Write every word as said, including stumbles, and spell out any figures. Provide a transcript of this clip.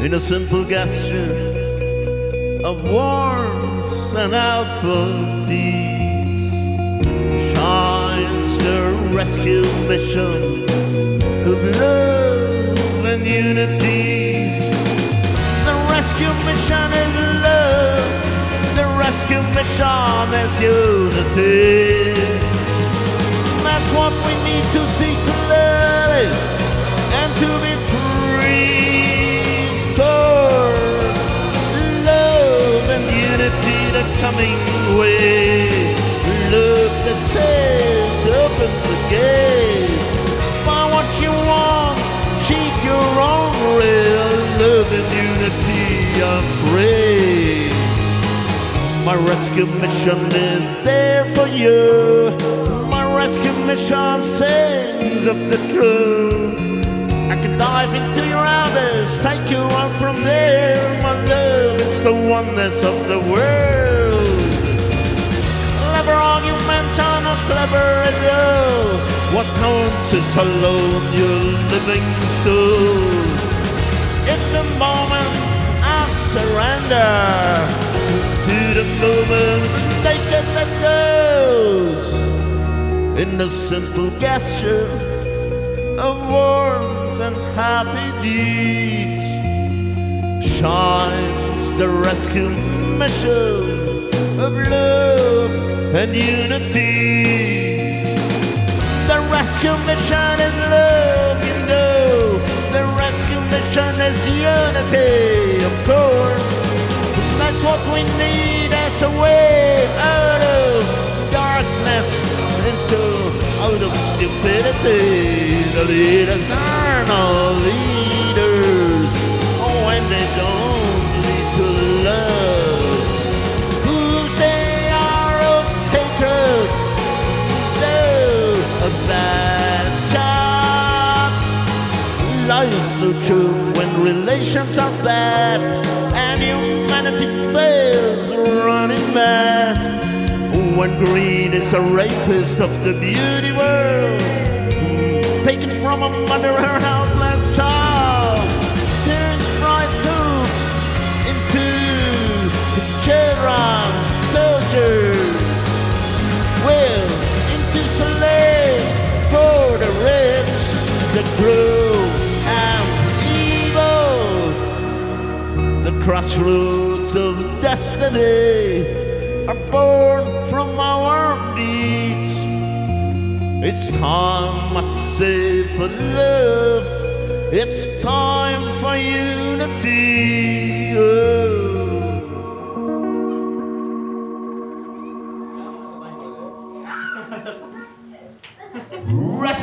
in a simple gesture of warmth and helpful deeds shines the rescue mission of love and unity. The rescue mission is love, the rescue mission is unity. That's what we need to see clearly and to be free for love and unity, the coming way. Love that says opens the gate. Find what you want, seek your own real love and unity, I'm free. My rescue mission is there for you. My rescue mission sings of the truth. I can dive into your abyss, take you on from there. My love is the oneness of the world. Clever arguments are not clever at all. What counts is alone your living soul. It's the moment of surrender to the moment naked that goes in the simple gesture of warmth and happy deeds shines the rescue mission of love and unity. The rescue mission is love, you know. The rescue mission is unity, of course. That's what we need as a way out of darkness into out of stupidity. The leaders are no leaders. Oh, and they don't lead to love. Who they are of hatred, do a bad job. Life's the truth when relations are bad and humanity fails running mad. When greed is a rapist of the beauty world, taken from a mother her helpless child, turns bright hoops into children, soldiers, well, into slaves for the rich, the cruel and evil. The crossroads of destiny are born from our deeds. It's time, I say, for love. It's time for unity. Oh. Right.